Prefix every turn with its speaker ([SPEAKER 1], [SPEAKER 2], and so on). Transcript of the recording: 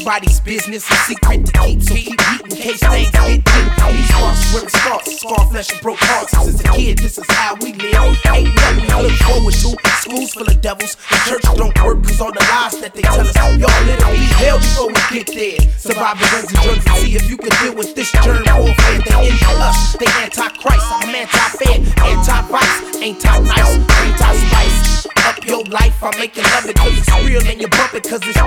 [SPEAKER 1] nobody's business, a secret to keep. So keep eating in case things get deep. These marks where it starts, scar flesh and broke hearts. Since a kid, this is how we live. Ain't nothing to look forward to. Schools full of devils, the church don't work cause all the lies that they tell us. Y'all literally hell before we get there. Surviving guns and drugs and see if you can deal with this germ warfare. They into us, they anti-Christ. I'm anti-fair, anti-vice, anti-nice, anti-spice. Up your life, I'm making love it cause it's real and you bump it cause it's